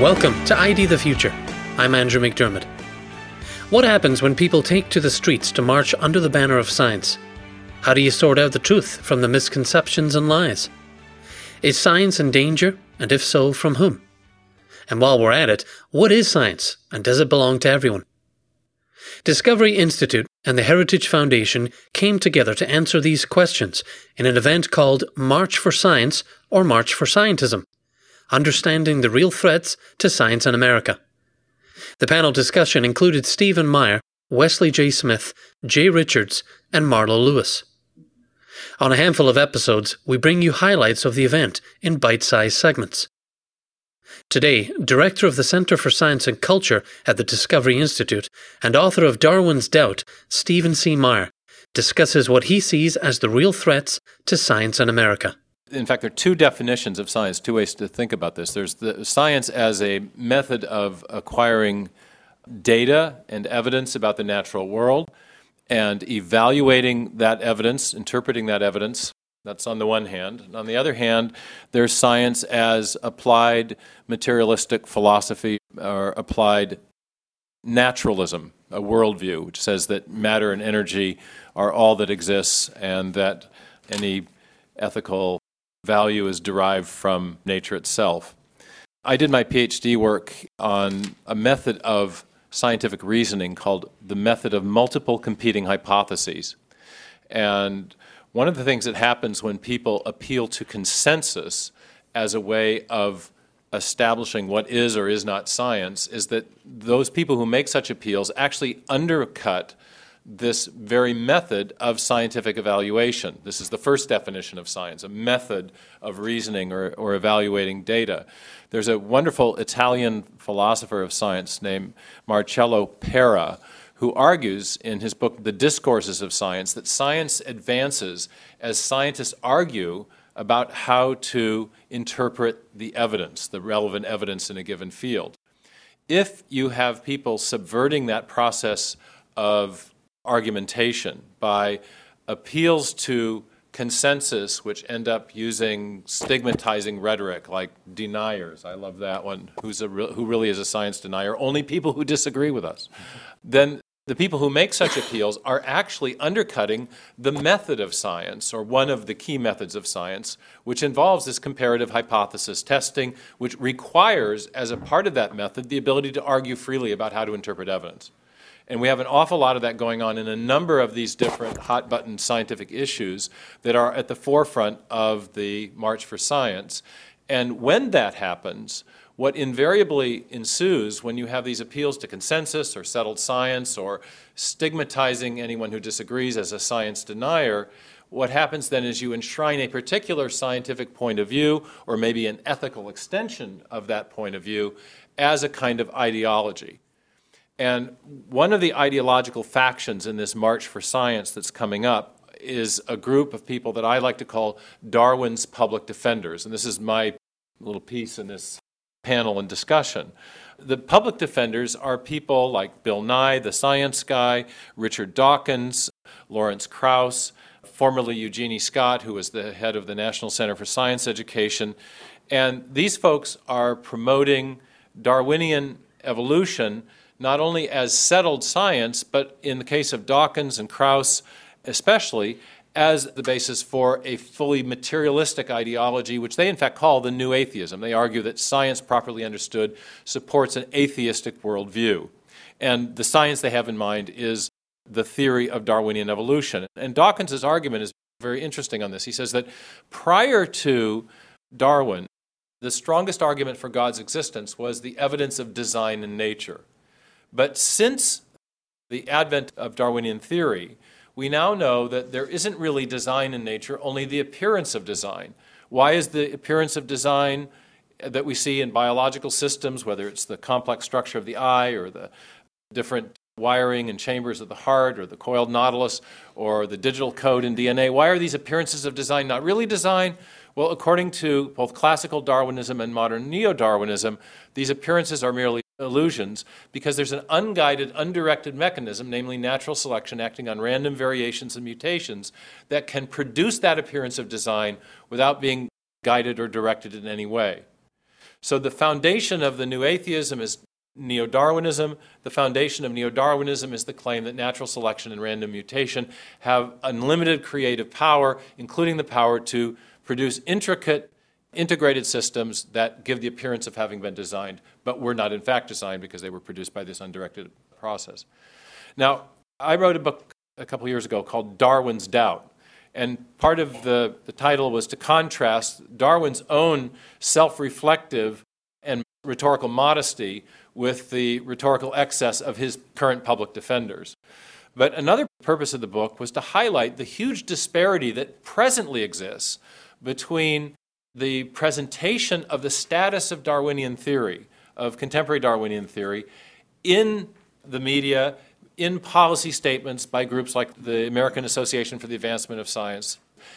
Welcome to ID the Future. I'm Andrew McDermott. What happens when people take to the streets to march under the banner of science? How do you sort out the truth from the misconceptions and lies? Is science in danger, and if so, from whom? And while we're at it, what is science, and does it belong to everyone? Discovery Institute and the Heritage Foundation came together to answer these questions in an event called March for Science or March for Scientism, Understanding the Real Threats to Science in America. The panel discussion included Stephen Meyer, Wesley J. Smith, Jay Richards, and Marlo Lewis. On a handful of episodes, we bring you highlights of the event in bite-sized segments. Today, Director of the Center for Science and Culture at the Discovery Institute and author of Darwin's Doubt, Stephen C. Meyer, discusses what he sees as the real threats to science in America. In fact, there are two definitions of science, two ways to think about this. There's the science as a method of acquiring data and evidence about the natural world and evaluating that evidence, interpreting that evidence. That's on the one hand. And on the other hand, there's science as applied materialistic philosophy or applied naturalism, a worldview, which says that matter and energy are all that exists and that any ethical value is derived from nature itself. I did my PhD work on a method of scientific reasoning called the method of multiple competing hypotheses. And one of the things that happens when people appeal to consensus as a way of establishing what is or is not science is that those people who make such appeals actually undercut this very method of scientific evaluation. This is the first definition of science, a method of reasoning or evaluating data. There's a wonderful Italian philosopher of science named Marcello Pera who argues in his book, The Discourses of Science, that science advances as scientists argue about how to interpret the evidence, the relevant evidence in a given field. If you have people subverting that process of argumentation by appeals to consensus, which end up using stigmatizing rhetoric like deniers. I love that one. Who really is a science denier? Only people who disagree with us. Then the people who make such appeals are actually undercutting the method of science, or one of the key methods of science, which involves this comparative hypothesis testing, which requires, as a part of that method, the ability to argue freely about how to interpret evidence. And we have an awful lot of that going on in a number of these different hot-button scientific issues that are at the forefront of the March for Science. And when that happens, what invariably ensues when you have these appeals to consensus or settled science or stigmatizing anyone who disagrees as a science denier, what happens then is you enshrine a particular scientific point of view, or maybe an ethical extension of that point of view, as a kind of ideology. And one of the ideological factions in this March for Science that's coming up is a group of people that I like to call Darwin's public defenders. And this is my little piece in this panel and discussion. The public defenders are people like Bill Nye, the science guy, Richard Dawkins, Lawrence Krauss, formerly Eugenie Scott, who was the head of the National Center for Science Education. And these folks are promoting Darwinian evolution not only as settled science, but in the case of Dawkins and Krauss especially, as the basis for a fully materialistic ideology, which they in fact call the new atheism. They argue that science, properly understood, supports an atheistic worldview. And the science they have in mind is the theory of Darwinian evolution. And Dawkins' argument is very interesting on this. He says that prior to Darwin, the strongest argument for God's existence was the evidence of design in nature. But since the advent of Darwinian theory, we now know that there isn't really design in nature, only the appearance of design. Why is the appearance of design that we see in biological systems, whether it's the complex structure of the eye or the different wiring and chambers of the heart or the coiled nautilus or the digital code in DNA, why are these appearances of design not really design? Well, according to both classical Darwinism and modern neo-Darwinism, these appearances are merely illusions because there's an unguided, undirected mechanism, namely natural selection acting on random variations and mutations, that can produce that appearance of design without being guided or directed in any way. So the foundation of the new atheism is neo-Darwinism. The foundation of neo-Darwinism is the claim that natural selection and random mutation have unlimited creative power, including the power to produce intricate, integrated systems that give the appearance of having been designed, but were not in fact designed because they were produced by this undirected process. Now, I wrote a book a couple years ago called Darwin's Doubt. And part of the title was to contrast Darwin's own self-reflective and rhetorical modesty with the rhetorical excess of his current public defenders. But another purpose of the book was to highlight the huge disparity that presently exists between the presentation of the status of Darwinian theory, of contemporary Darwinian theory, in the media, in policy statements by groups like the American Association for the Advancement of Science,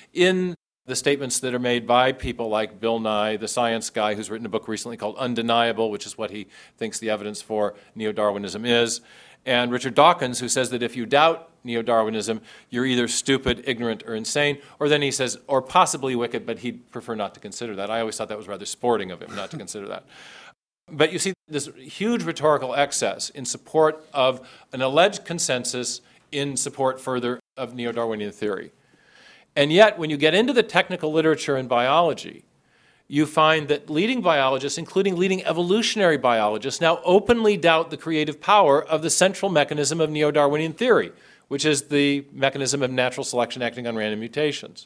in the statements that are made by people like Bill Nye, the science guy who's written a book recently called Undeniable, which is what he thinks the evidence for neo-Darwinism is, and Richard Dawkins, who says that if you doubt neo-Darwinism, you're either stupid, ignorant, or insane, or then he says, or possibly wicked, but he'd prefer not to consider that. I always thought that was rather sporting of him not to consider that. But you see this huge rhetorical excess in support of an alleged consensus in support further of neo-Darwinian theory. And yet, when you get into the technical literature in biology, you find that leading biologists, including leading evolutionary biologists, now openly doubt the creative power of the central mechanism of neo-Darwinian theory, which is the mechanism of natural selection acting on random mutations.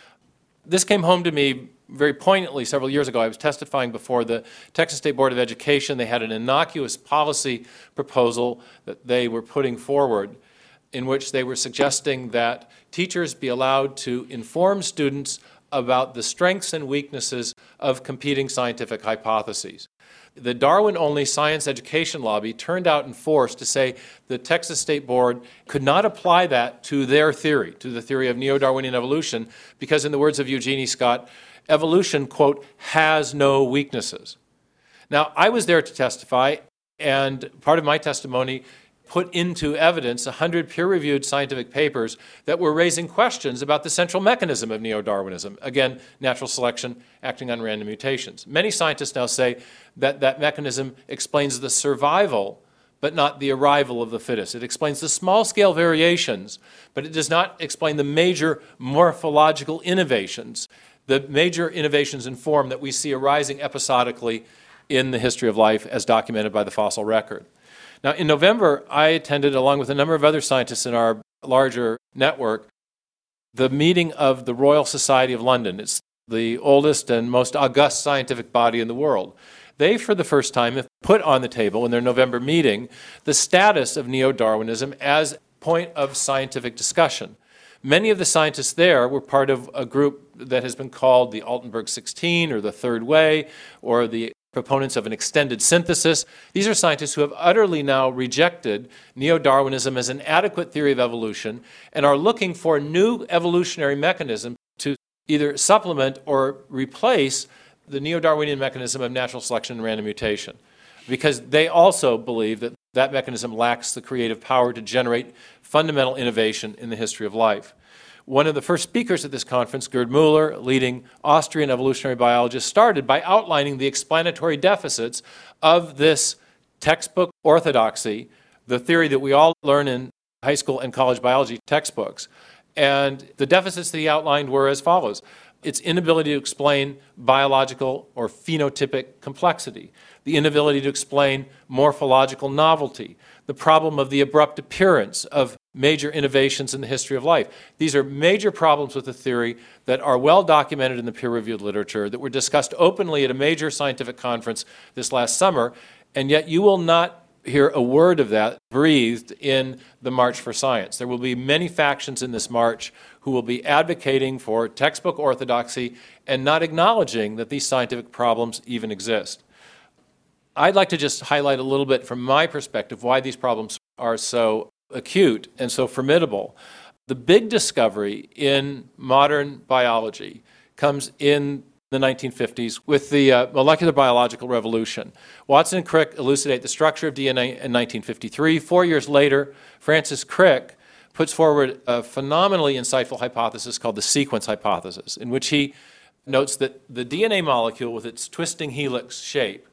This came home to me very poignantly several years ago. I was testifying before the Texas State Board of Education. They had an innocuous policy proposal that they were putting forward in which they were suggesting that teachers be allowed to inform students about the strengths and weaknesses of competing scientific hypotheses. The Darwin-only science education lobby turned out in force to say the Texas State Board could not apply that to their theory, to the theory of neo-Darwinian evolution, because in the words of Eugenie Scott, evolution, quote, has no weaknesses. Now, I was there to testify, and part of my testimony put into evidence 100 peer-reviewed scientific papers that were raising questions about the central mechanism of neo-Darwinism. Again, natural selection acting on random mutations. Many scientists now say that that mechanism explains the survival, but not the arrival of the fittest. It explains the small-scale variations, but it does not explain the major morphological innovations, the major innovations in form that we see arising episodically in the history of life as documented by the fossil record. Now, in November, I attended, along with a number of other scientists in our larger network, the meeting of the Royal Society of London. It's the oldest and most august scientific body in the world. They, for the first time, have put on the table in their November meeting the status of neo-Darwinism as point of scientific discussion. Many of the scientists there were part of a group that has been called the Altenberg 16 or the Third Way or the proponents of an extended synthesis. These are scientists who have utterly now rejected neo-Darwinism as an adequate theory of evolution and are looking for a new evolutionary mechanism to either supplement or replace the neo-Darwinian mechanism of natural selection and random mutation, because they also believe that that mechanism lacks the creative power to generate fundamental innovation in the history of life. One of the first speakers at this conference, Gerd Müller, a leading Austrian evolutionary biologist, started by outlining the explanatory deficits of this textbook orthodoxy, the theory that we all learn in high school and college biology textbooks. And the deficits that he outlined were as follows: its inability to explain biological or phenotypic complexity, the inability to explain morphological novelty, the problem of the abrupt appearance of major innovations in the history of life. These are major problems with the theory that are well documented in the peer-reviewed literature, that were discussed openly at a major scientific conference this last summer, and yet you will not hear a word of that breathed in the March for Science. There will be many factions in this march who will be advocating for textbook orthodoxy and not acknowledging that these scientific problems even exist. I'd like to just highlight a little bit from my perspective why these problems are so acute and so formidable. The big discovery in modern biology comes in the 1950s with the molecular biological revolution. Watson and Crick elucidate the structure of DNA in 1953. 4 years later, Francis Crick puts forward a phenomenally insightful hypothesis called the sequence hypothesis, in which he notes that the DNA molecule, with its twisting helix shape,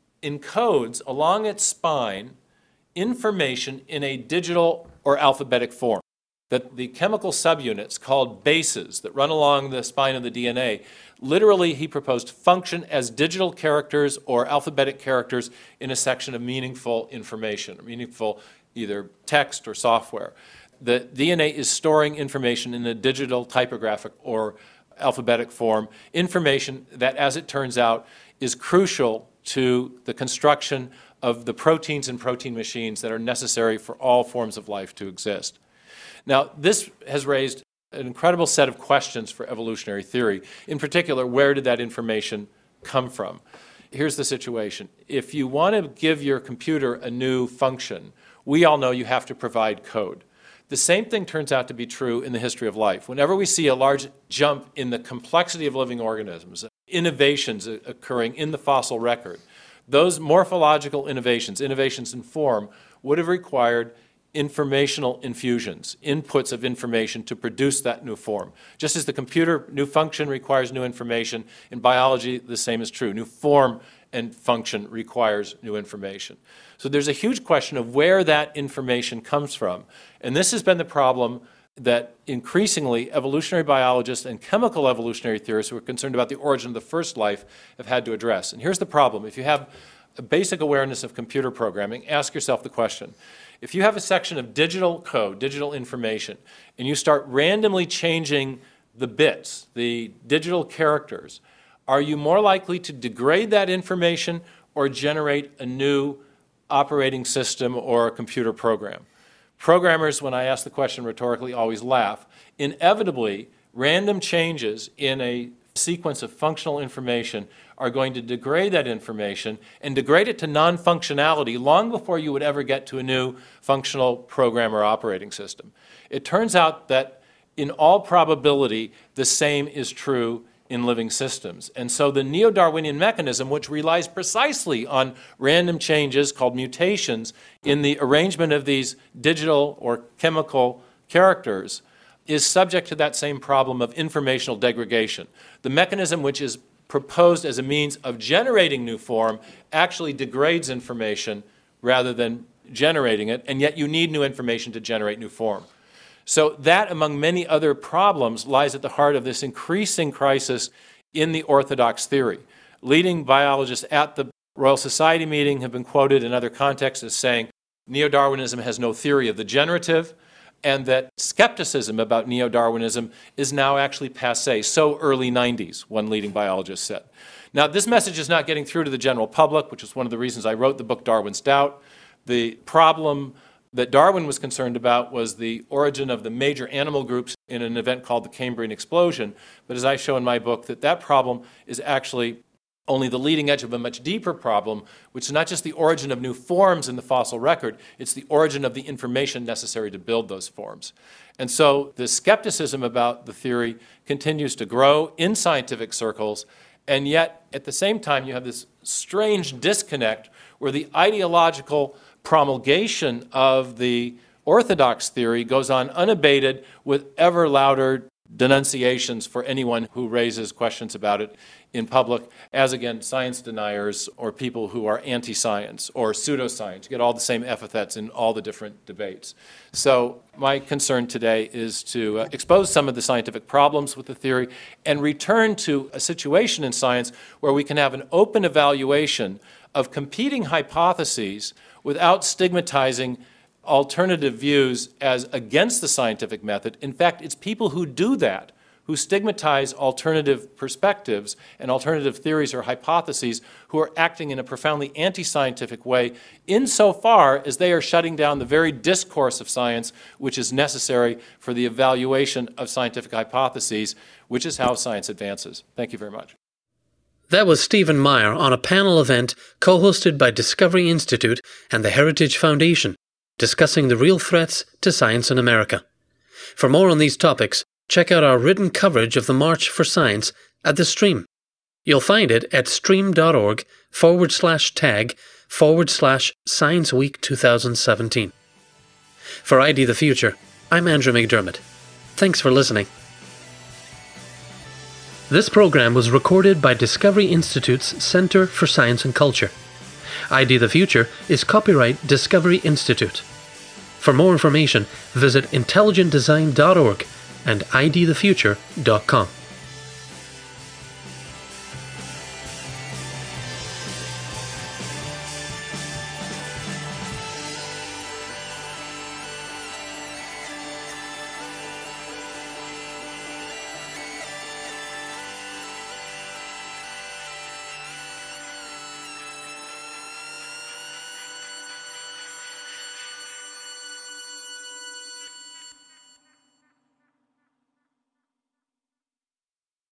encodes along its spine information in a digital or alphabetic form. That the chemical subunits called bases that run along the spine of the DNA, literally, he proposed, function as digital characters or alphabetic characters in a section of meaningful information, meaningful either text or software. The DNA is storing information in a digital, typographic, or alphabetic form, information that, as it turns out, is crucial to the construction of the proteins and protein machines that are necessary for all forms of life to exist. Now, this has raised an incredible set of questions for evolutionary theory. In particular, where did that information come from? Here's the situation. If you want to give your computer a new function, we all know you have to provide code. The same thing turns out to be true in the history of life. Whenever we see a large jump in the complexity of living organisms, innovations occurring in the fossil record, those morphological innovations, innovations in form, would have required informational infusions, inputs of information to produce that new form. Just as the computer, new function requires new information, in biology the same is true. New form and function requires new information. So there's a huge question of where that information comes from. And this has been the problem that increasingly evolutionary biologists and chemical evolutionary theorists who are concerned about the origin of the first life have had to address. And here's the problem. If you have a basic awareness of computer programming, ask yourself the question. If you have a section of digital code, digital information, and you start randomly changing the bits, the digital characters, are you more likely to degrade that information or generate a new operating system or a computer program? Programmers, when I ask the question rhetorically, always laugh. Inevitably, random changes in a sequence of functional information are going to degrade that information and degrade it to non-functionality long before you would ever get to a new functional program or operating system. It turns out that in all probability, the same is true in living systems. And so the neo-Darwinian mechanism, which relies precisely on random changes called mutations in the arrangement of these digital or chemical characters, is subject to that same problem of informational degradation. The mechanism which is proposed as a means of generating new form actually degrades information rather than generating it, and yet you need new information to generate new form. So that, among many other problems, lies at the heart of this increasing crisis in the orthodox theory. Leading biologists at the Royal Society meeting have been quoted in other contexts as saying neo-Darwinism has no theory of the generative, and that skepticism about neo-Darwinism is now actually passé. So early 90s, one leading biologist said. Now, this message is not getting through to the general public, which is one of the reasons I wrote the book Darwin's Doubt. The problem that Darwin was concerned about was the origin of the major animal groups in an event called the Cambrian explosion. But as I show in my book, that problem is actually only the leading edge of a much deeper problem, which is not just the origin of new forms in the fossil record, it's the origin of the information necessary to build those forms. And so the skepticism about the theory continues to grow in scientific circles, and yet at the same time you have this strange disconnect where the ideological promulgation of the orthodox theory goes on unabated with ever louder denunciations for anyone who raises questions about it in public, as again, science deniers or people who are anti-science or pseudoscience. You get all the same epithets in all the different debates. So my concern today is to expose some of the scientific problems with the theory and return to a situation in science where we can have an open evaluation of competing hypotheses without stigmatizing alternative views as against the scientific method. In fact, it's people who do that, who stigmatize alternative perspectives and alternative theories or hypotheses, who are acting in a profoundly anti-scientific way insofar as they are shutting down the very discourse of science which is necessary for the evaluation of scientific hypotheses, which is how science advances. Thank you very much. That was Stephen Meyer on a panel event co-hosted by Discovery Institute and the Heritage Foundation, discussing the real threats to science in America. For more on these topics, check out our written coverage of the March for Science at The Stream. You'll find it at stream.org/tag/Science Week 2017. For ID the Future, I'm Andrew McDermott. Thanks for listening. This program was recorded by Discovery Institute's Center for Science and Culture. ID the Future is copyright Discovery Institute. For more information, visit intelligentdesign.org and idthefuture.com.